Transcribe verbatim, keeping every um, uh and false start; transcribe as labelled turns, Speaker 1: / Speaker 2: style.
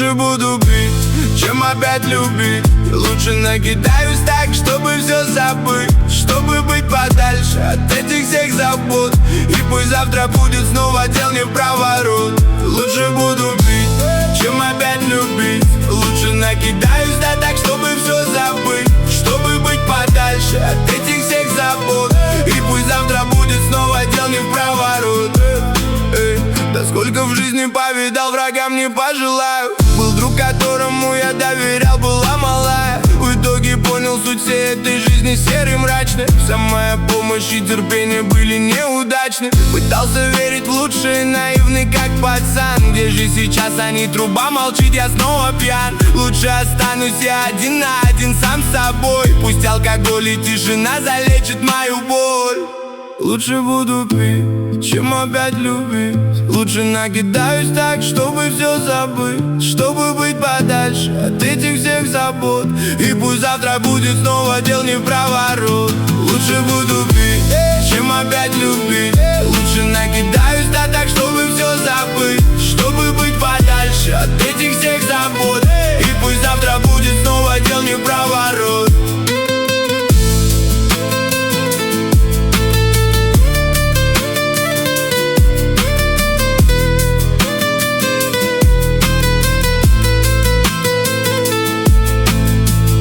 Speaker 1: Лучше буду пить, чем опять любить. Лучше накидаюсь так, чтобы все забыть, чтобы быть подальше от этих всех забот. И пусть завтра будет снова дел не в проворот. Лучше буду пить, чем опять любить. Лучше накидаюсь, да так, чтобы все забыть, чтобы быть подальше от этих всех забот. И пусть завтра будет снова дел не в проворот. Эй, да сколько в жизни повидал, врагам не пожелаю. Был друг, которому я доверял, была малая. В итоге понял суть всей этой жизни серой, мрачной. Вся моя помощь и терпение были неудачны. Пытался верить в лучшее, наивный как пацан. Где же сейчас они, труба молчит, я снова пьян. Лучше останусь я один на один сам с собой. Пусть алкоголь и тишина залечит мою боль. Лучше буду пить, чем опять любить. Лучше накидаюсь так, чтобы все забыть, чтобы быть подальше от этих всех забот. И пусть завтра будет снова дел не в проворот. Лучше буду пить, чем опять любить.